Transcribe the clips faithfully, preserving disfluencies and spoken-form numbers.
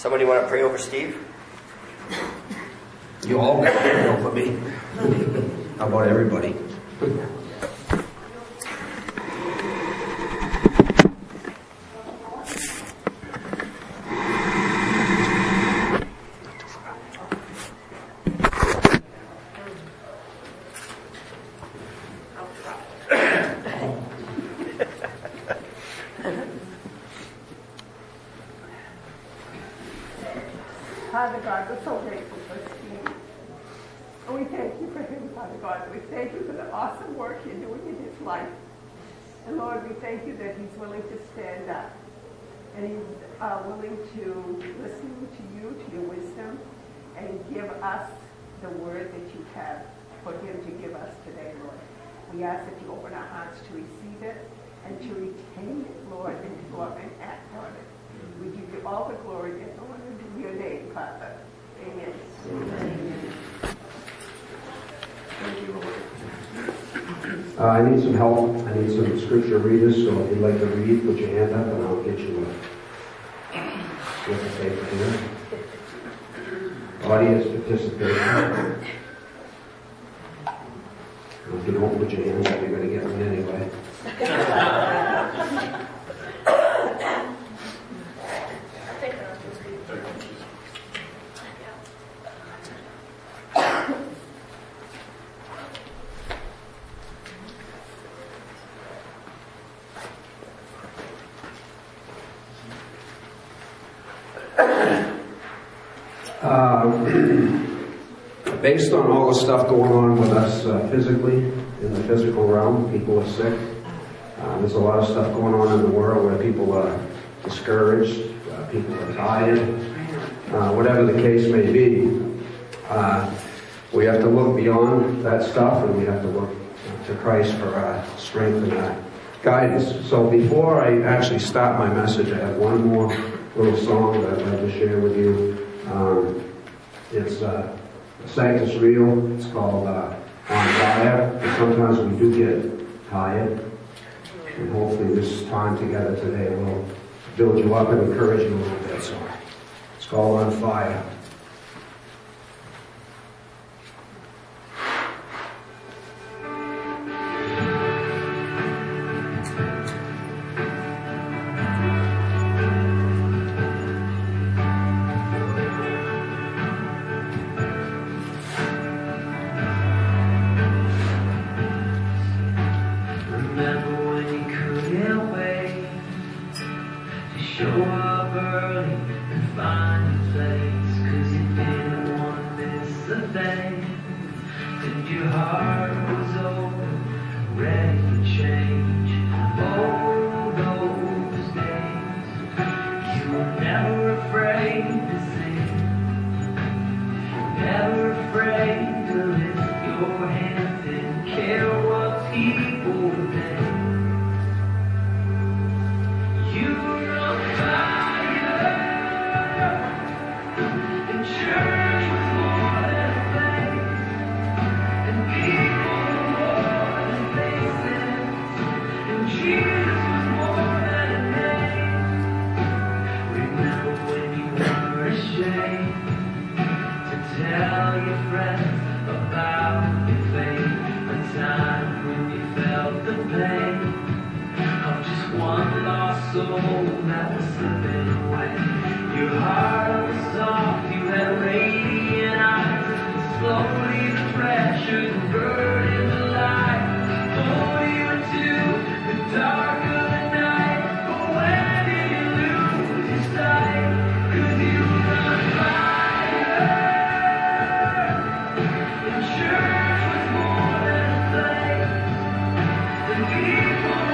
Somebody want to pray over Steve? You all pray over me. How about everybody? Father God, we're so grateful for Steve. And we thank you for him, Father God. We thank you for the awesome work you're doing in his life. And Lord, we thank you that he's willing to stand up. And he's uh, willing to listen to you, to your wisdom, and give us the word that you have for him to give us today, Lord. We ask that you open our hearts to receive it and to retain it, Lord, and to go up and act on it. We give you all the glory and honor to your name, Father. Amen. Amen. Thank you, Lord. Uh, I need some help. I need some scripture readers, so if you'd like to read, put your hand up and I'll get you a slip of paper here. Audience participation. If you don't put your hands up, you're going to get one anyway. Uh, based on all the stuff going on with us uh, physically, in the physical realm, people are sick. Uh, there's a lot of stuff going on in the world where people are discouraged, uh, people are tired, uh, whatever the case may be. Uh, we have to look beyond that stuff, and we have to look to Christ for uh, strength and uh, guidance. So before I actually start my message, I have one more little song that I'd like to share with you. Um, it's uh, Sanctus Real. It's called uh, On Fire. And sometimes we do get tired, and hopefully this time together today will build you up and encourage you a little bit. So it's called On Fire.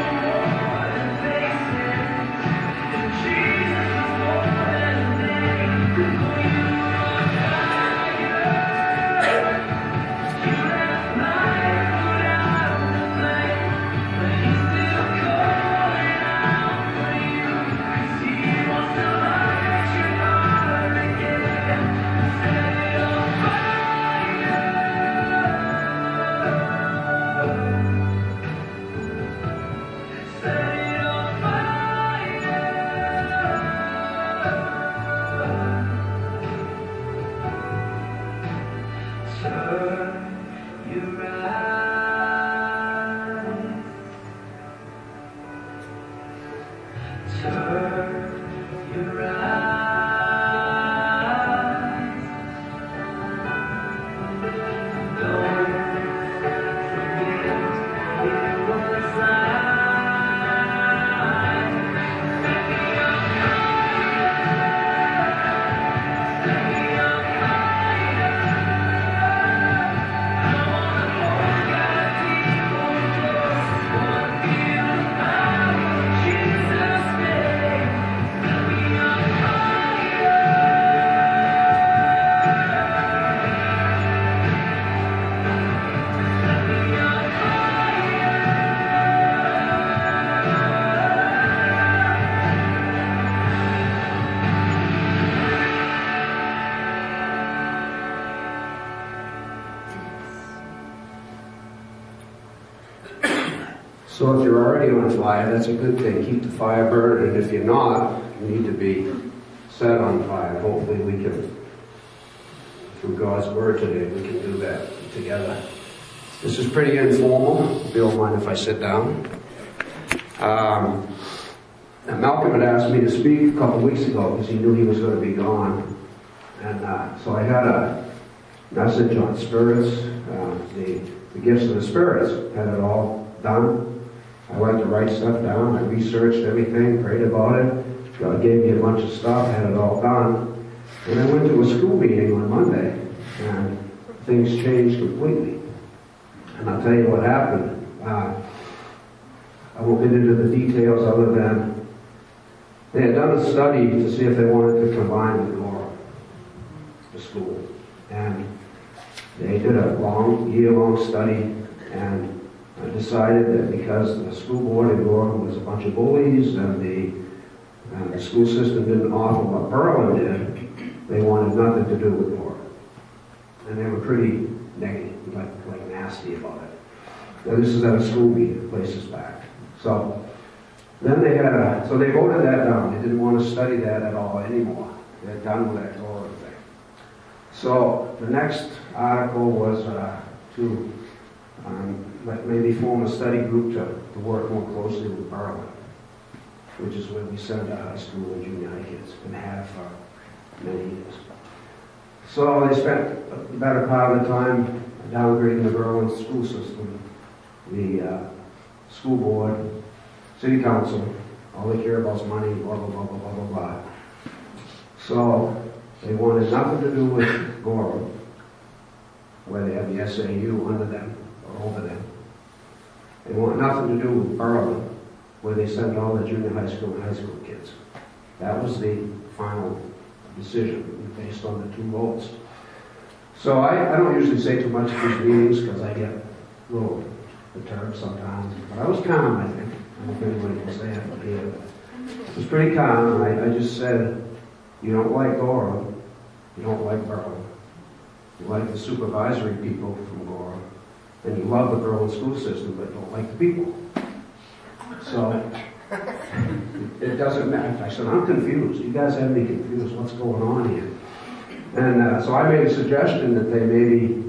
Jesus was more than a name. So if you're already on fire, that's a good thing. Keep the fire burning. And if you're not, you need to be set on fire. Hopefully we can, through God's word today, we can do that together. This is pretty informal. If you don't mind if I sit down. Um, and Malcolm had asked me to speak a couple of weeks ago because he knew he was going to be gone. And uh, so I had a message on spirits, uh, the, the gifts of the spirits. Had it all done. I like to write stuff down. I researched everything, prayed about it. God gave me a bunch of stuff, had it all done. And I went to a school meeting on Monday, and things changed completely. And I'll tell you what happened. Uh, I won't get into the details other than they had done a study to see if they wanted to combine with Gora, the school. And they did a long, year-long study, and I decided that because the school board in Gora was a bunch of bullies and the, and the school system didn't offer what Berlin did, they wanted nothing to do with Gora. And they were pretty negative, like, like nasty about it. Now this is at a school meeting, places back. So then they had a, so they voted that down. They didn't want to study that at all anymore. They're done with that Gora thing. So the next article was uh, to um, like maybe form a study group to, to work more closely with Berlin, which is where we send our high school and junior high kids and have for many years. So they spent the better part of the time downgrading the Berlin school system, the uh, school board, city council. All they care about is money, blah, blah, blah, blah, blah, blah, blah. So they wanted nothing to do with Gora, where they have the S A U under them, or over them. They want nothing to do with Berlin, where they send all the junior high school and high school kids. That was the final decision based on the two votes. So I, I don't usually say too much at these meetings because I get a little perturbed sometimes. But I was calm, I think. I don't know if anybody can say it up here. But it was pretty calm, and I, I just said, you don't like Gora, you don't like Berlin. You like the supervisory people from Gora, and you love the Berlin school system, but don't like the people. So, it, it doesn't matter. I said, I'm confused. You guys have me confused. What's going on here? And uh, so I made a suggestion that they maybe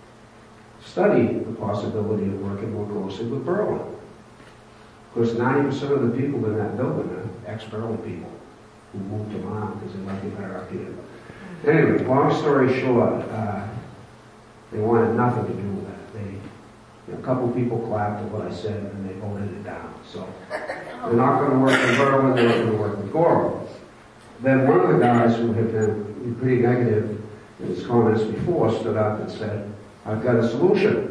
study the possibility of working more closely with Berlin. Of course, ninety percent of the people in that building are ex-Berlin people who moved them on because they like it better up here. Anyway, long story short, uh, they wanted nothing to do with that. They, you know, a couple people clapped at what I said and they voted it down. So they're not going to work with Berlin, they're going to work with Gora. Then one of the guys who had been pretty negative in his comments before stood up and said, I've got a solution.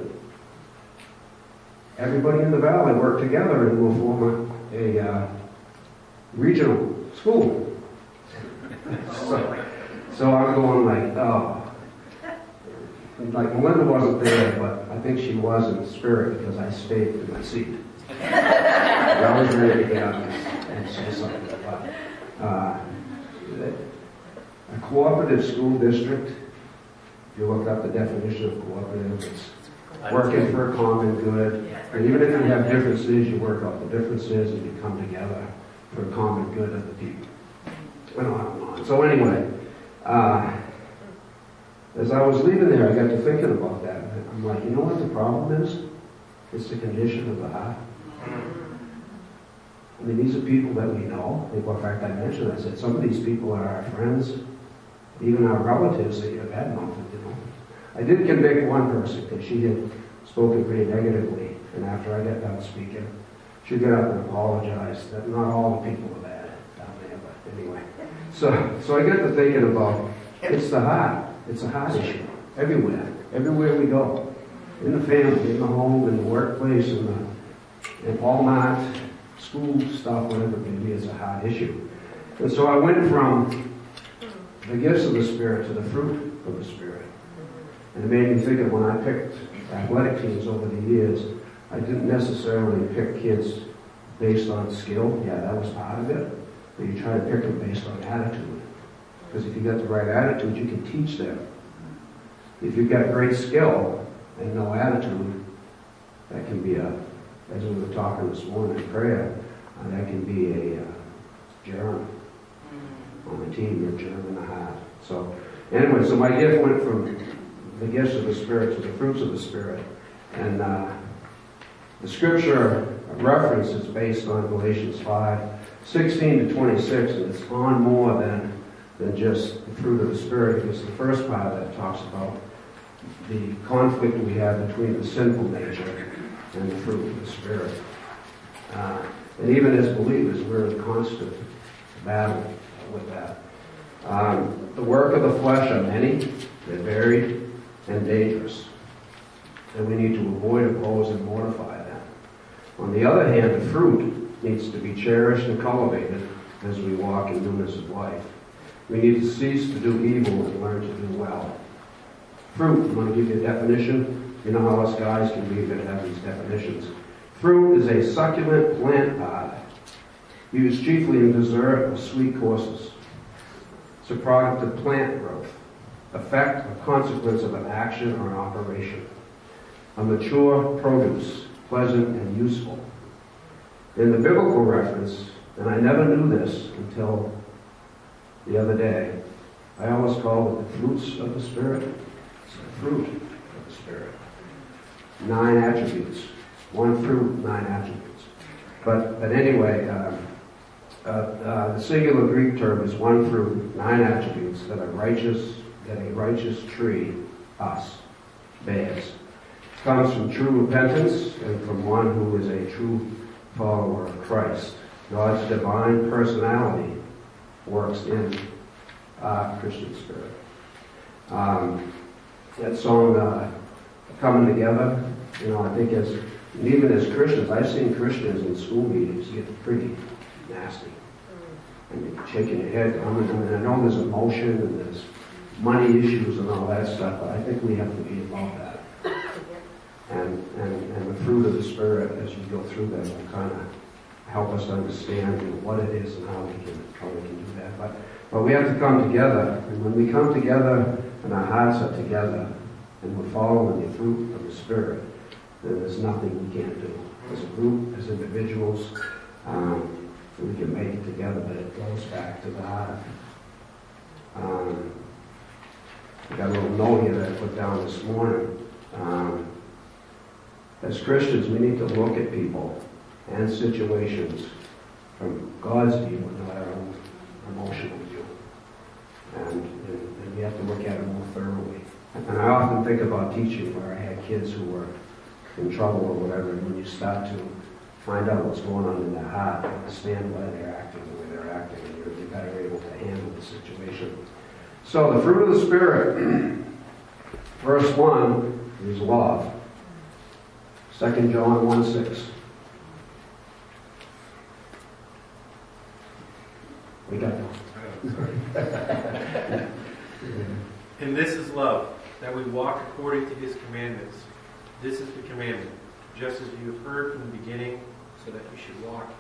Everybody in the valley work together and we'll form a, a uh, regional school. so, so I'm going like, oh. Like Melinda wasn't there, but I think she was in spirit because I stayed in my seat. I was ready to get up and, and say something. But, uh, a cooperative school district, if you look up the definition of cooperative, it's working for a common good. And even if you have differences, you work out the differences and you come together for the common good of the people. And on and on. So anyway, uh, as I was leaving there, I got to thinking about that. I'm like, you know what the problem is? It's the condition of the heart. I mean, these are people that we know. In fact, I mentioned, I said, some of these people are our friends, even our relatives that you've had nothing to know. I did convict one person because she had spoken pretty negatively, and after I got done speaking, she got up and apologized that not all the people are bad down there, but anyway. So, so I got to thinking about, it's the heart. It's a heart issue. Everywhere. Everywhere we go. In the family, in the home, in the workplace, in the in Walmart, school stuff, whatever it may be, it's a heart issue. And so I went from the gifts of the Spirit to the fruit of the Spirit. And it made me think of when I picked athletic teams over the years, I didn't necessarily pick kids based on skill. Yeah, that was part of it. But you try to pick them based on attitude. Because if you got the right attitude, you can teach them. If you've got great skill and no attitude, that can be a as we were talking this morning in prayer, uh, that can be a uh, germ on the team, or germ in the heart. So anyway, so my gift went from the gifts of the Spirit to the fruits of the Spirit. And uh, the scripture reference is based on Galatians five, sixteen to twenty-six, and it's on more than, than just the fruit of the Spirit, because the first part of that talks about the conflict we have between the sinful nature and the fruit of the Spirit. Uh, and even as believers, we're in constant battle with that. Um, the work of the flesh are many, they're varied and dangerous, and we need to avoid, oppose, and mortify them. On the other hand, the fruit needs to be cherished and cultivated as we walk in newness of life. We need to cease to do evil and learn to do well. Fruit, I'm going to give you a definition. You know how us guys can be good at these definitions. Fruit is a succulent plant pod used chiefly in dessert or sweet courses. It's a product of plant growth, effect or consequence of an action or an operation. A mature produce, pleasant and useful. In the biblical reference, and I never knew this until the other day, I always call it the fruits of the Spirit. It's the fruit of the Spirit. Nine attributes. One fruit, nine attributes. But, but anyway, uh, uh, uh, the singular Greek term is one fruit, nine attributes that are righteous, that a righteous tree, us, bears. It comes from true repentance and from one who is a true follower of Christ. God's divine personality works in our Christian spirit. Um, that song, uh, Coming Together, you know, I think as, and even as Christians, I've seen Christians in school meetings get pretty nasty. And you're shaking your head. I mean, I know there's emotion and there's money issues and all that stuff, but I think we have to be above that. And, and, and the fruit of the Spirit, as we go through that, will kind of help us understand, you know, what it is and how we can how we can do that. But but we have to come together, and when we come together and our hearts are together, and we're following the fruit of the Spirit, then there's nothing we can't do. As a group, as individuals, um, we can make it together, but it goes back to the heart. Um, I got a little note here that I put down this morning. Um, as Christians, we need to look at people and situations from God's view and not our own emotional view. And, and, and we have to look at it more thoroughly. And I often think about teaching where I had kids who were in trouble or whatever, and when you start to find out what's going on in their heart, understand why they're acting the way they're acting, and you're, you're better able to handle the situation. So the fruit of the Spirit, verse one is love. Second John one six. We got that. And this is love, that we walk according to His commandments. This is the commandment, just as you have heard from the beginning, so that you should walk.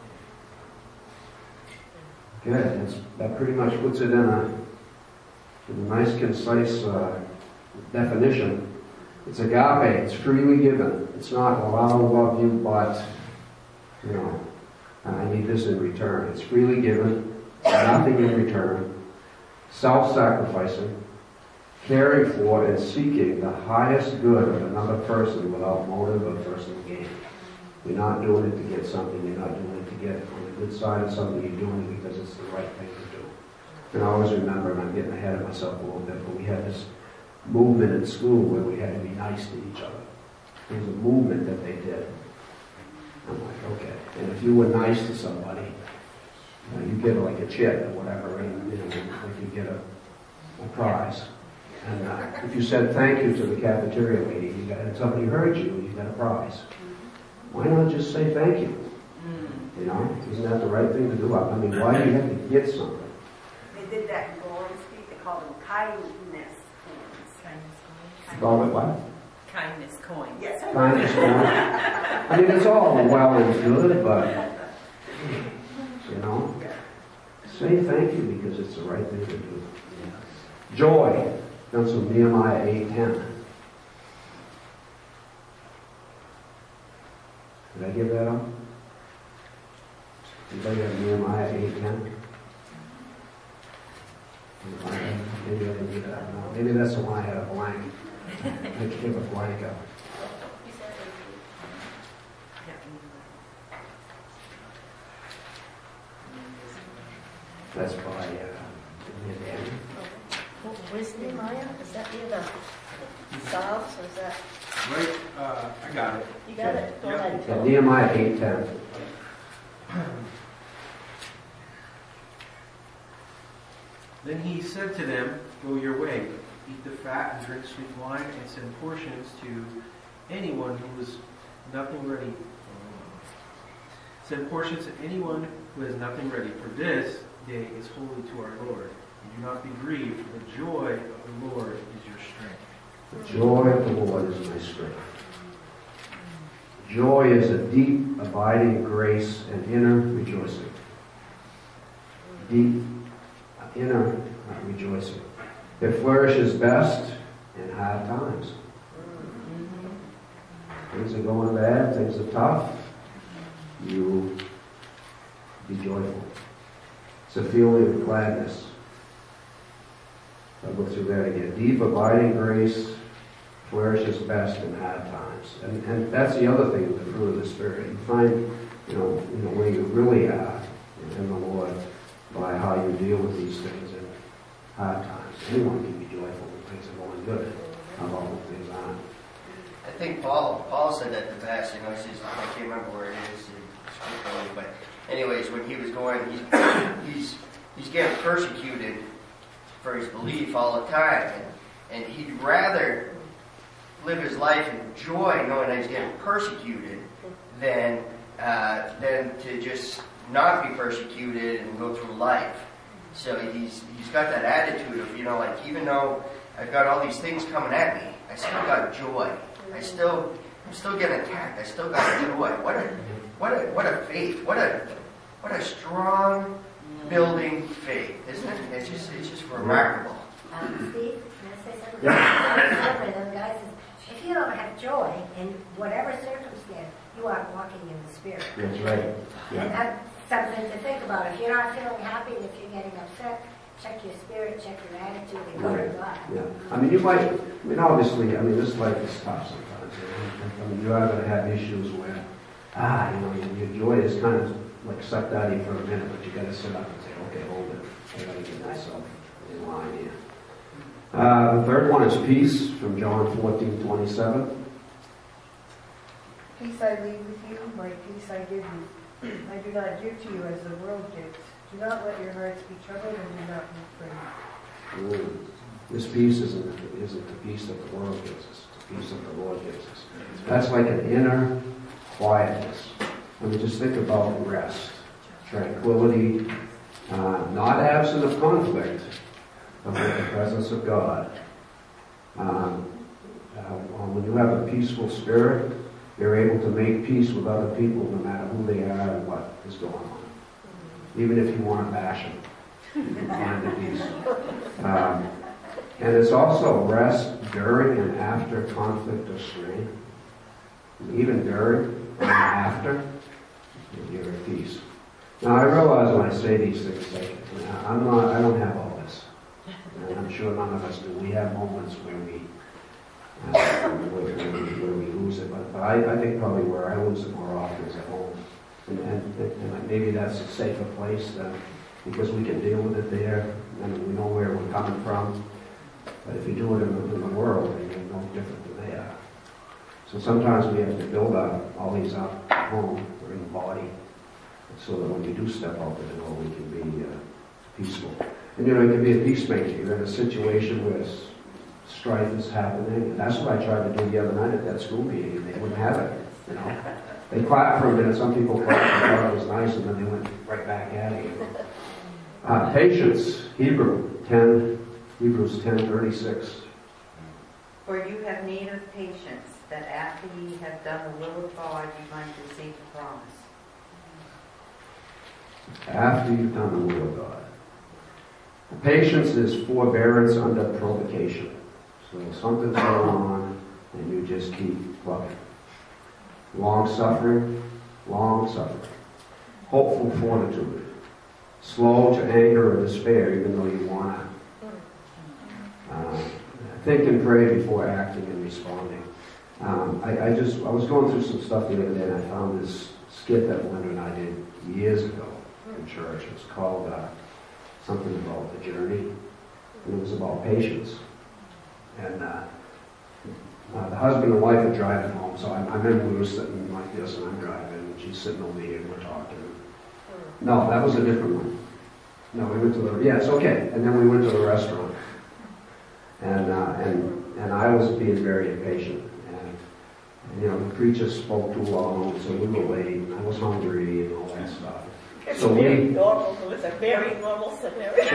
Good. That's, that pretty much puts it in a, in a nice, concise uh, definition. It's agape. It's freely given. It's not, well, I'll love you, but, you know, I need this in return. It's freely given, nothing in return, self-sacrificing, caring for and seeking the highest good of another person without motive or personal gain. You're not doing it to get something. You're not doing it to get on the good side of something. You're doing it because it's the right thing to do. And I always remember, and I'm getting ahead of myself a little bit, but we had this movement in school where we had to be nice to each other. It was a movement that they did. I'm like, okay. And if you were nice to somebody, you know, you get like a chip or whatever, and you know, like you get a, a prize. And uh, if you said thank you to the cafeteria lady, you got, and somebody heard you, you got a prize. Why not just say thank you? You know, isn't that the right thing to do? I mean, why do you have to get something? They did that in Golden State. They called them kindness coins. Kindness coins. Call it what? Kindness coins. Yes. Kindness coins. I mean, it's all well and good, but, you know, say thank you because it's the right thing to do. Joy. Comes from Nehemiah eight ten. Did I give that up? Anybody have Nehemiah eight ten? Maybe I didn't do that. No, maybe that's the one I had a blank. I give a blank up. That's by uh, Nehemiah. Where's Nehemiah? Is that near the Psalms, or is that? Right, uh, I got it. You got it? Go Yep. ahead. Yeah, Nehemiah eight ten. Then he said to them, "Go your way, eat the fat and drink sweet wine, and send portions to anyone who has nothing ready. Send portions to anyone who has nothing ready, for this day is holy to our Lord. And do not be grieved, for the joy of the Lord is your strength." The joy of the Lord is my strength. Joy is a deep, abiding grace and inner rejoicing. Deep, inner rejoicing. It flourishes best in hard times. Things are going bad, things are tough. You be joyful. It's a feeling of gladness. I'll go through that again. Deep, abiding grace flourishes best in hard times. And, and that's the other thing with the fruit of the Spirit. You find, you know, you know where you really are in the Lord by how you deal with these things in hard times. Anyone can be joyful when things are going good. How about when things aren't? I think Paul Paul said that the best. You know, he says, I can't remember where it is, but anyways, when he was going, he's he's he's getting persecuted for his belief all the time, and, and he'd rather live his life in joy, knowing that he's getting persecuted, than uh, than to just not be persecuted and go through life. So he's he's got that attitude of, you know, like, even though I've got all these things coming at me, I still got joy. I still, I'm still getting attacked. I still got joy. What a, what a, what a faith. What a, what a strong building faith, isn't it? It's just, it's just remarkable. Um, Steve, can I say something? Yeah. One of them guys says, if you don't have joy in whatever circumstance, you are walking in the Spirit. That's right. Yeah. And that's something to think about. If you're not feeling happy, and if you're getting upset, check your spirit, check your attitude, and go to God. Yeah. I mean, you might, I mean, obviously, I mean, this life is tough sometimes. You know? I mean, you are going to have issues where, ah, you know, your, your joy is kind of like sucked out of you for a minute, but you got to sit up and say, okay, hold it. I got to get myself in line here. Uh, the third one is peace, from John fourteen twenty-seven. Peace I leave with you, my peace I give you. I do not give to you as the world gives. Do not let your hearts be troubled, and do not be afraid. Mm. This peace isn't, isn't the peace that the world gives us. It's the peace that the Lord gives us. That's like an inner quietness. I mean, just think about rest, tranquility, uh, not absent of conflict, but with the presence of God. Um, uh, when you have a peaceful spirit, you're able to make peace with other people no matter who they are and what is going on. Even if you want to bash them, you can find the peace. Um, and it's also rest during and after conflict or strain. Even during and after, you're at peace. Now, I realize when I say these things, like, I'm not, I don't have all this. And I'm sure none of us do. We have moments where we, uh, where, where, we where we lose it. But, but I, I think probably where I lose it more often is at home. And, and, and maybe that's a safer place than, because we can deal with it there, and we know where we're coming from. But if you do it in the, in the world, then you're no different than they are. So sometimes we have to build up all these up at home or in the body, so that when you do step out the door, we can be uh, peaceful. And you know, you can be a peacemaker. You're in a situation where strife is happening, and that's what I tried to do the other night at that school meeting, and they wouldn't have it, you know. They clapped for a minute, some people clapped and thought it was nice, and then they went right back at it. Uh, patience, Hebrew ten, Hebrews ten thirty-six. For you have need of patience, that after ye have done the will of God, you might receive the promise. After you've done the will of God. Patience is forbearance under provocation. So something's going on, and you just keep plugging. Long suffering, long-suffering, hopeful fortitude, slow to anger or despair, even though you want to. Uh, think and pray before acting and responding. Um, I, I just, I was going through some stuff the other day, and I found this skit that Linda and I did years ago in church. It was called uh, something about the journey, and it was about patience. And uh, uh, the husband and wife are driving home, so I, I remember we were sitting like this, and I'm driving, and she's sitting over here, and we're talking. No, that was a different one. No, we went to the, yes, okay, and then we went to the restaurant. And, uh, and, and I was being very impatient. And, you know, the preacher spoke too long, so we were late. I was hungry and all that stuff. It's so very we, normal. It was a very normal scenario.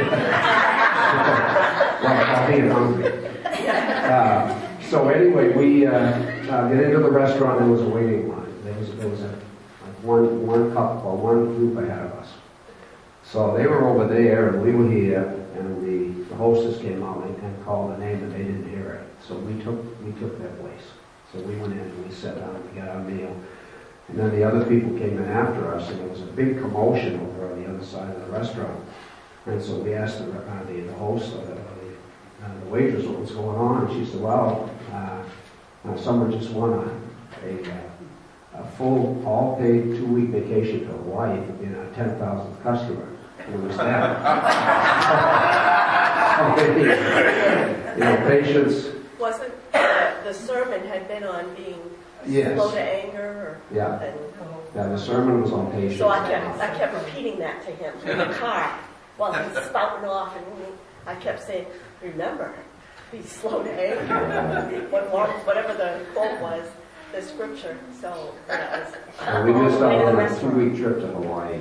well, I'll be hungry. Uh, so anyway, we uh, uh, get into the restaurant, and there was a waiting line. There was, there was a, like one, one couple, or one group ahead of us. So they were over there, and we were here, and the, the hostess came out and, and called the name, and they didn't hear it. So we took, we took their place. So we went in and we sat down and we got our meal. And then the other people came in after us, and there was a big commotion over on the other side of the restaurant. And so we asked the, uh, the, the host, or the, the, uh, the waitress, what was going on. And she said, well, uh, uh, someone just won a, a, uh, a full, all-paid two-week vacation to Hawaii for being our ten thousandth customer. And it was that. You know, patience. Wasn't uh, the sermon had been on being Yes. slow to anger? Or, Yeah. and, Yeah, the sermon was on patience. so I kept, I kept repeating that to him in the car while he's spouting off, and I kept saying, remember, be slow to anger. What, whatever the quote was, the scripture. So that was. Uh, we missed out on a two-week trip to Hawaii.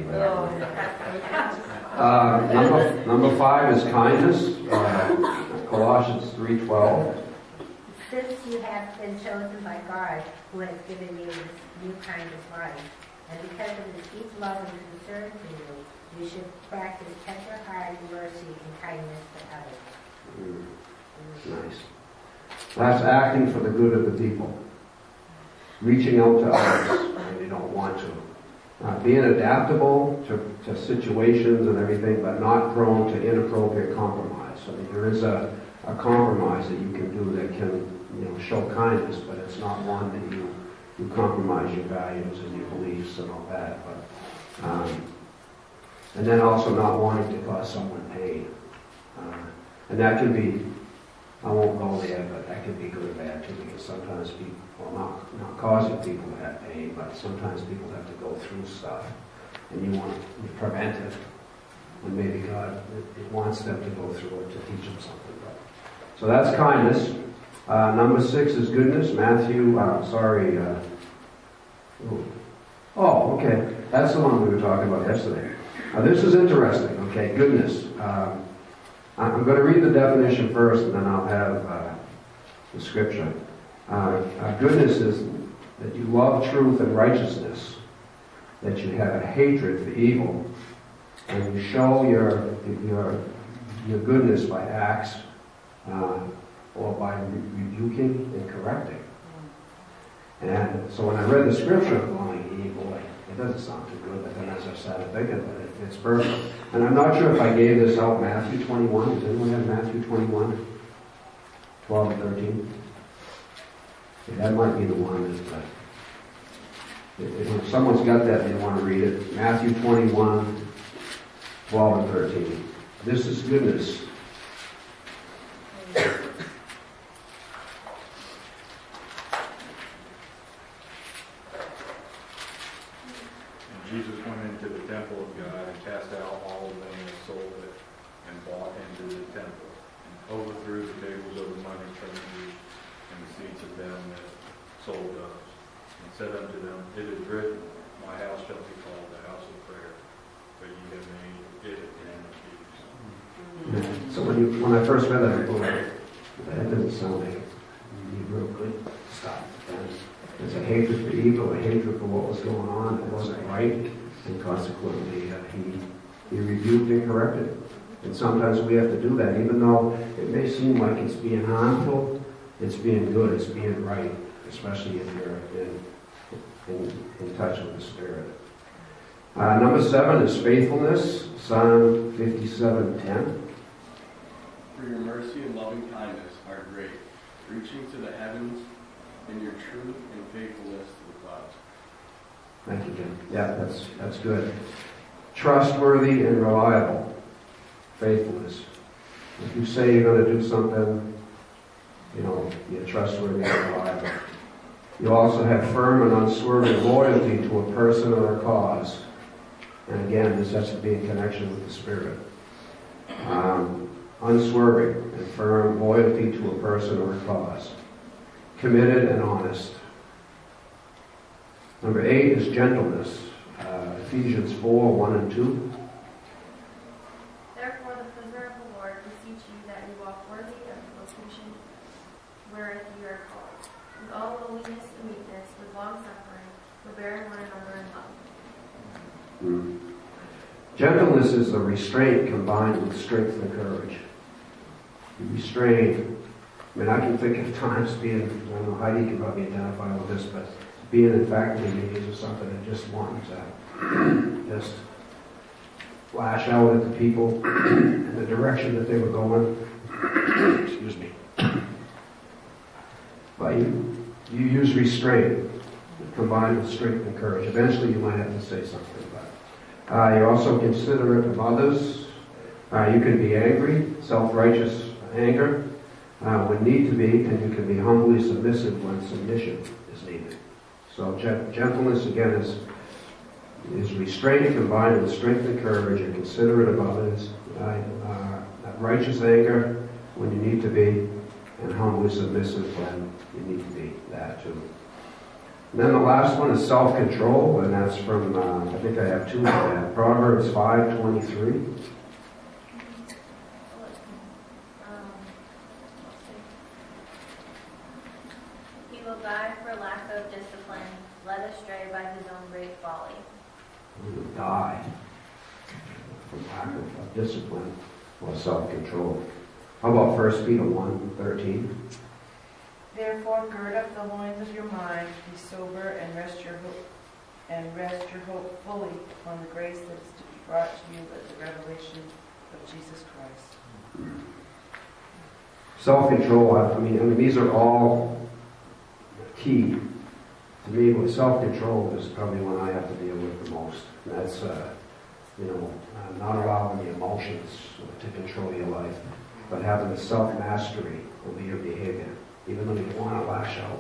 Uh, number, number five is kindness. Uh, Colossians three twelve. Since you have been chosen by God, who has given you this new kind of life, and because of his deep love and concern for you, you should practice tender-hearted mercy and kindness to others. Mm. Nice. That's acting for the good of the people. Reaching out to others when you don't want to. Uh, being adaptable to, to situations and everything, but not prone to inappropriate compromise. I mean, there is a, a compromise that you can do that can, you know, show kindness, but it's not one that you, you compromise your values and your beliefs and all that. But, um, and then also not wanting to cause someone pain. Uh, and that can be, I won't go there, but that can be good or bad too, because sometimes people, well, not, not causing people to have pain, but sometimes people have to go through stuff, and you want to prevent it. And maybe God it, it wants them to go through it to teach them something. But, so that's kindness. Uh, number six is goodness. Matthew, uh, sorry. Uh, oh, okay. That's the one we were talking about yesterday. Uh, this is interesting. Okay, goodness. Um, I'm going to read the definition first, and then I'll have uh, the scripture. Uh, uh, goodness is that you love truth and righteousness, that you have a hatred for evil, and you show your your your goodness by acts uh, or by re- rebuking and correcting. And so when I read the scripture, I'm going, "Hey, boy, it doesn't sound too good." But then as I started thinking about it, it's perfect. And I'm not sure if I gave this out, Matthew twenty-one. Does anyone have Matthew twenty-one? twelve and thirteen? Yeah, that might be the one that, uh, if, if someone's got that and they want to read it, Matthew twenty-one, twelve and thirteen. This is goodness. Jesus went into the temple of God and cast out all of them that sold it and bought into the temple, and overthrew the tables of the money changers and the seats of them that sold doves, and said unto them, It is written, My house shall be called the house of prayer, but ye have made it a den of thieves. So when you when I first read that, I thought, that doesn't sound like a real good stuff. There's a hatred for evil, a hatred for what was going on that wasn't right, and consequently uh, he, he rebuked and corrected. And sometimes we have to do that, even though it may seem like it's being harmful, it's being good, it's being right, especially if you're in in, in touch with the Spirit. Uh, number seven is faithfulness, Psalm fifty-seven ten. For your mercy and loving kindness are great, reaching to the heavens, and your truth and faithfulness to the clouds. Thank you, Jim. Yeah, that's, that's good. Trustworthy and reliable. Faithfulness. If you say you're going to do something, you know, you're trustworthy and reliable. You also have firm and unswerving loyalty to a person or a cause. And again, this has to be in connection with the Spirit. Um, unswerving and firm loyalty to a person or a cause. Committed and honest. Number eight is gentleness. Uh, Ephesians four, one and two. Therefore, the prisoner of the Lord, beseech you that you walk worthy of the vocation wherein you are called, with all lowliness and meekness, with long suffering, forbearing one another in love. Mm. Gentleness is the restraint combined with strength and courage. You restrain. I mean, I can think of times being, I don't know, Heidi can probably identify with this, but being in faculty meetings or something and just wanting to just flash out at the people in the direction that they were going. Excuse me. But you, you use restraint combined with strength and courage. Eventually you might have to say something. But uh, you're also considerate of others. Uh, you can be angry, self-righteous anger uh, when need to be, and you can be humbly submissive when submission is needed. So gentleness, again, is, is restraint combined with strength and courage. You're considerate of others. Uh, uh, righteous anger when you need to be, and humbly submissive when you need to be that too. And then the last one is self-control, and that's from, uh, I think I have two of that. Proverbs five twenty-three. He will die for lack of discipline, led astray by his own great folly. He will die from lack of, of discipline or self-control. How about First Peter one thirteen? Therefore, gird up the loins of your mind, be sober, and rest your hope, and rest your hope fully upon the grace that is to be brought to you at the revelation of Jesus Christ. Self-control. I mean, I mean, these are all key to me. With self-control is probably one I have to deal with the most. And that's, uh, you know, uh, not allowing the emotions to control your life, but having the self-mastery over your behavior. Even though you want to lash out,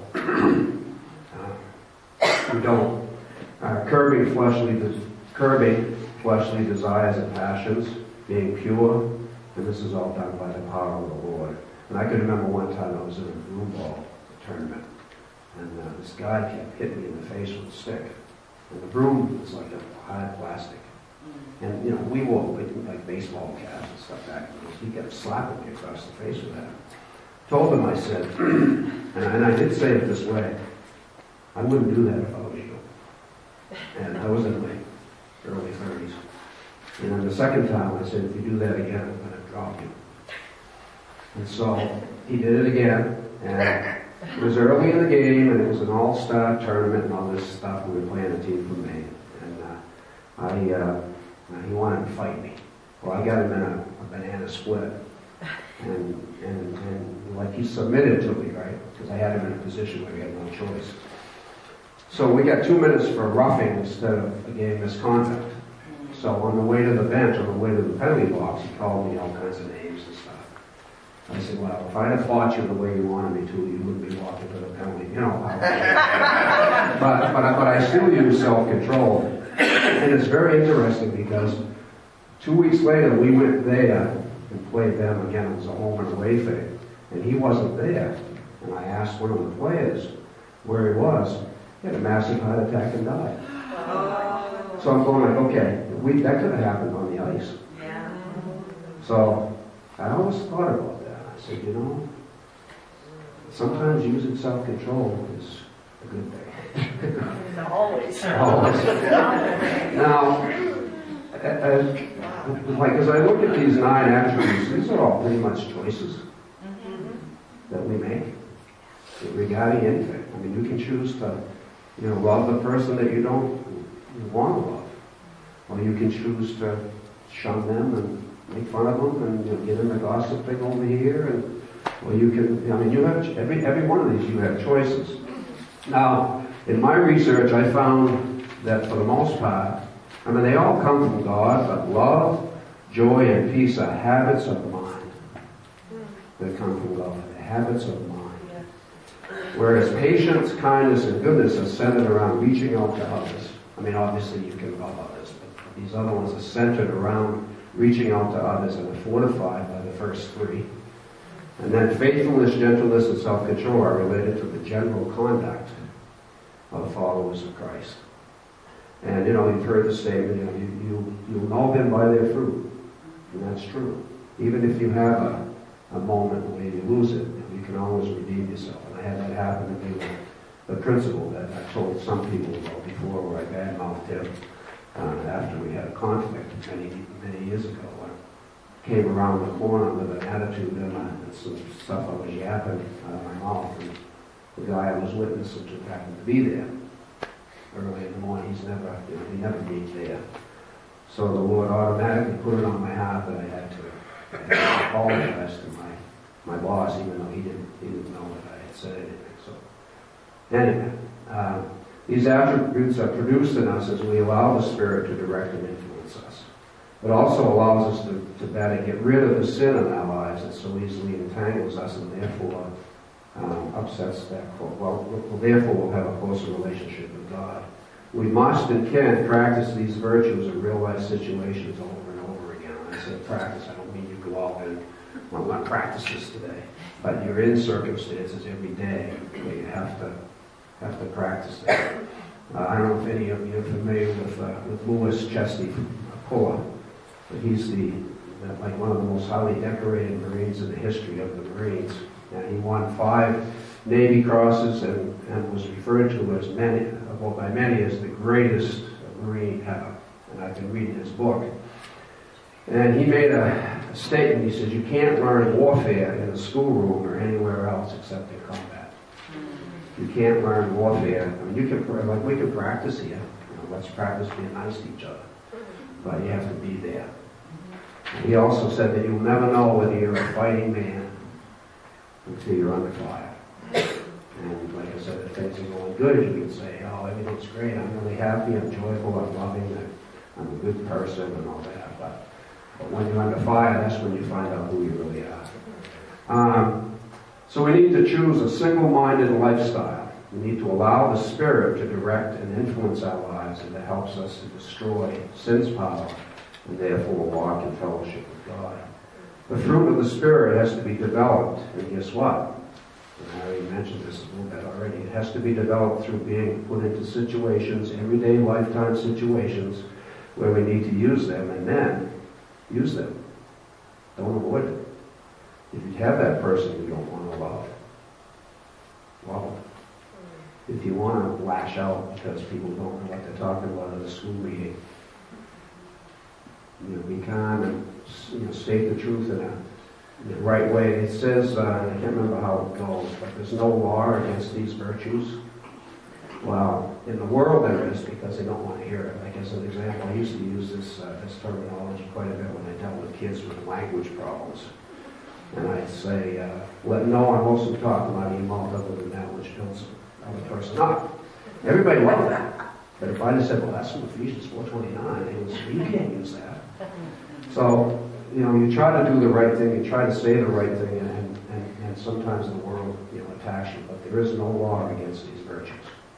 uh, you don't. Uh, curbing fleshly, des- curbing fleshly desires and passions, being pure, and this is all done by the power of the Lord. And I can remember one time I was in a broom ball tournament, and uh, this guy kept hitting me in the face with a stick, and the broom was like a hard plastic. And you know, we wore like baseball caps and stuff back then. He kept slapping me across the face with that. Told him, I said, and, and I did say it this way, I wouldn't do that if I was you. And I was in my early thirties. And then the second time I said, if you do that again, I'm going to drop you. And so he did it again, and it was early in the game, and it was an all-star tournament and all this stuff. We were playing a team from Maine. And uh, I, uh, he wanted to fight me. Well, I got him in a, a banana split. And, and, and like he submitted to me, right? Because I had him in a position where he had no choice. So we got two minutes for roughing instead of a game misconduct. So on the way to the bench, on the way to the penalty box, he called me all kinds of names and stuff. I said, well, if I'd have fought you the way you wanted me to, you wouldn't be walking to the penalty. You know how but, but, but I still use self-control. And it's very interesting because two weeks later, we went there and played them again. It was a home and away thing. And he wasn't there. And I asked one of the players where he was. He had a massive heart attack and died. Oh. So I'm going like, okay, we, that could have happened on the ice. Yeah. So I always thought about that. I said, you know, sometimes using self-control is a good thing. Always. Always. Now, as, like as I look at these nine attributes, these are all pretty much choices mm-hmm. that we make regarding anything. I mean, you can choose to you know, love the person that you don't want to love. Or you can choose to shun them and make fun of them and, you know, get in the gossip thing over here. And, or you can, I mean, you have, every, every one of these, you have choices. Now, in my research, I found that for the most part, I mean, they all come from God, but love, joy, and peace are habits of the mind. They come from God, the habits of the mind. Whereas patience, kindness, and goodness are centered around reaching out to others. I mean, obviously you can love others, but these other ones are centered around reaching out to others and are fortified by the first three. And then faithfulness, gentleness, and self-control are related to the general conduct of the followers of Christ. And, you know, you've heard the statement, you know, you, you, you'll know them by their fruit. And that's true. Even if you have a, a moment where you lose it, you can always redeem yourself. And I had that happen to me with the principal that I told some people about before, where I badmouthed him uh, after we had a conflict many, many years ago. I came around the corner with an attitude and, uh, and some stuff I was yapping out of my mouth. And the guy I was witnessing to happened to be there early in the morning. He's never, you know, he never beat there. So the Lord automatically put it on my heart that I had to, I had to apologize to my, my boss, even though he didn't, he didn't know that I had said anything. So anyway, uh, these attributes are produced in us as we allow the Spirit to direct and influence us. It also allows us to, to better get rid of the sin in our lives that so easily entangles us and therefore um, upsets that, well, well, therefore we'll have a closer relationship with God. We must and can practice these virtues in real life situations over and over again. When I say practice, I don't mean you go out and, well, I'm going to practice this today. But you're in circumstances every day where you have to have to practice that. Uh, I don't know if any of you are familiar with uh, with Louis Chesty Puller, but he's the, the like one of the most highly decorated Marines in the history of the Marines. And he won five Navy Crosses and, and was referred to as many, well, by many as the greatest Marine ever. And I've been reading his book. And he made a, a statement. He says, you can't learn warfare in a schoolroom or anywhere else except in combat. You can't learn warfare. I mean, you can, like we can practice here. You know, let's practice being nice to each other. But you have to be there. And he also said that you'll never know whether you're a fighting man until you're under fire. And like I said, if things are going good, you can say, oh, everything's great. I'm really happy. I'm joyful. I'm loving. I'm a good person and all that. But, but when you're under fire, that's when you find out who you really are. Um, so we need to choose a single-minded lifestyle. We need to allow the Spirit to direct and influence our lives, and that helps us to destroy sin's power and therefore walk in fellowship with God. The fruit of the Spirit has to be developed, and guess what? And I already mentioned this a little bit already. It has to be developed through being put into situations, everyday lifetime situations, where we need to use them, and then use them. Don't avoid it. If you have that person you don't want to love, love them. If you want to lash out because people don't know what they're talking about at a school meeting, you know, be calm and, you know, state the truth in a, in the right way. It says, uh, I can't remember how it goes, but there's no law against these virtues. Well, in the world there is, because they don't want to hear it. Like as an example, I used to use this uh, this terminology quite a bit when I dealt with kids with language problems. And I'd say, uh, let no one also talk about your mouth other than that which builds another person up. Everybody loved that. But if I just said, well, that's from Ephesians four twenty-nine, they would say, you can't use that. So, you know, you try to do the right thing, you try to say the right thing, and, and, and sometimes the world, you know, attacks you, but there is no law against these virtues.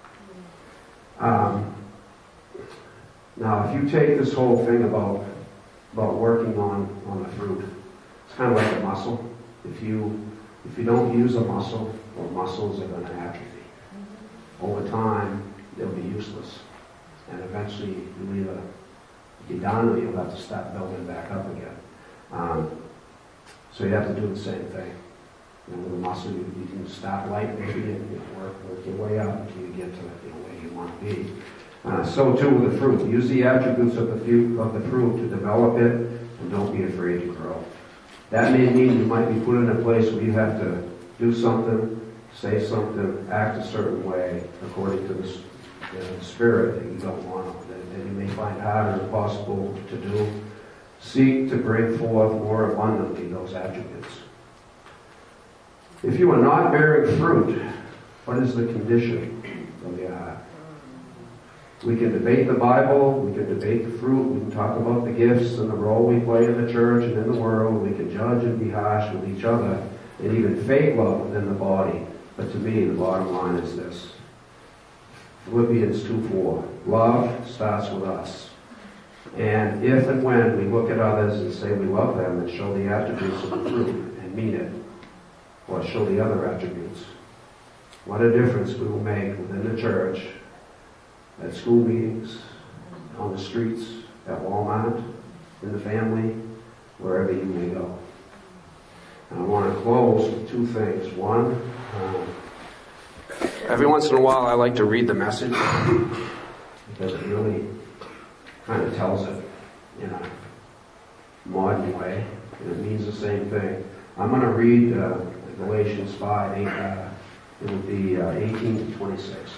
Um, now, if you take this whole thing about about working on, on the fruit, it's kind of like a muscle. If you if you don't use a muscle, or muscles are going to atrophy. Over time, they'll be useless, and eventually you'll either be done or you'll have to start building back up again. Um, so you have to do the same thing. You know, with a muscle, you, you can start light maybe and you know, work, work your way up until you get to you know, where you want to be. Uh, so too with the fruit. Use the attributes of the, few, of the fruit to develop it, and don't be afraid to grow. That may mean you might be put in a place where you have to do something, say something, act a certain way according to the the spirit that you don't want, that, that you may find harder or impossible to do. Seek to bring forth more abundantly those attributes. If you are not bearing fruit, what is the condition of your heart? We can debate the Bible, we can debate the fruit, we can talk about the gifts and the role we play in the church and in the world, we can judge and be harsh with each other, and even fake love within the body. But to me, the bottom line is this. Philippians two four. Love starts with us. And if and when we look at others and say we love them and show the attributes of the fruit and mean it, or show the other attributes, what a difference we will make within the church, at school meetings, on the streets, at Walmart, in the family, wherever you may go. And I want to close with two things. One, um, every once in a while I like to read the Message because it really kind of tells it in a modern way, and it means the same thing. I'm going to read uh, Galatians five, eight, uh, it will be uh, eighteen to twenty-six.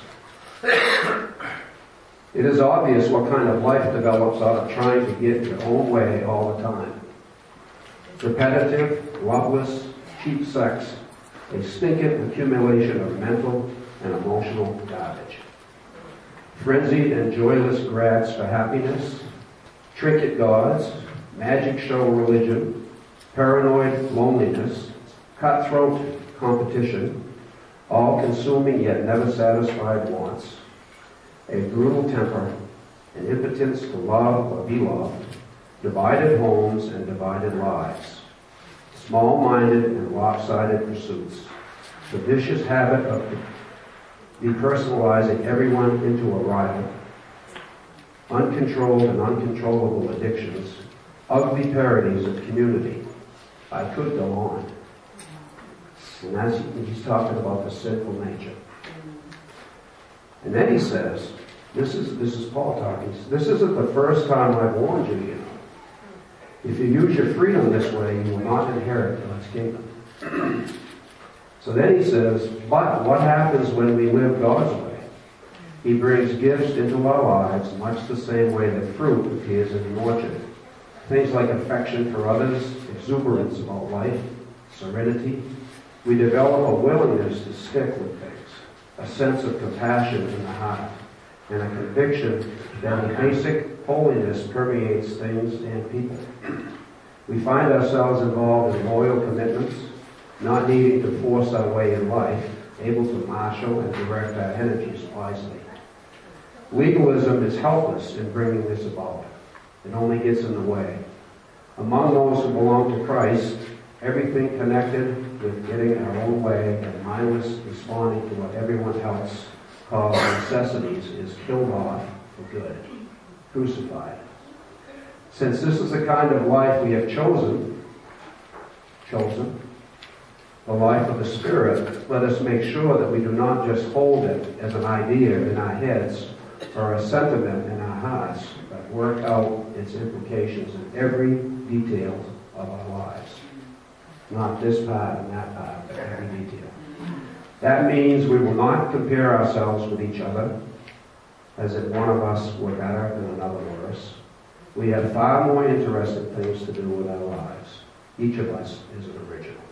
It is obvious what kind of life develops out of trying to get your own way all the time. Repetitive, loveless, cheap sex, a stinking accumulation of mental and emotional garbage. Frenzied and joyless grabs for happiness, trinket gods, magic show religion, paranoid loneliness, cutthroat competition, all-consuming yet never satisfied wants, a brutal temper, an impotence to love or be loved, divided homes and divided lives, small-minded and lopsided pursuits, the vicious habit of depersonalizing everyone into a rival, uncontrolled and uncontrollable addictions, ugly parodies of community. I could go on. And as he's talking about the sinful nature. And then he says, this is this is Paul talking, this isn't the first time I've warned you, you know. If you use your freedom this way, you will not inherit God's kingdom. So then he says, but what happens when we live God's way? He brings gifts into our lives, much the same way that fruit appears in an orchard. Things like affection for others, exuberance about life, serenity. We develop a willingness to stick with things, a sense of compassion in the heart, and a conviction that the basic holiness permeates things and people. We find ourselves involved in loyal commitments, not needing to force our way in life, able to marshal and direct our energies wisely. Legalism is helpless in bringing this about. It only gets in the way. Among those who belong to Christ, everything connected with getting our own way and mindless responding to what everyone else calls necessities is killed off for good, crucified. Since this is the kind of life we have chosen, chosen, the life of the Spirit, let us make sure that we do not just hold it as an idea in our heads or a sentiment in our hearts, but work out its implications in every detail of our lives. Not this part and that part, but every detail. That means we will not compare ourselves with each other as if one of us were better and another worse. We have far more interesting things to do with our lives. Each of us is an original.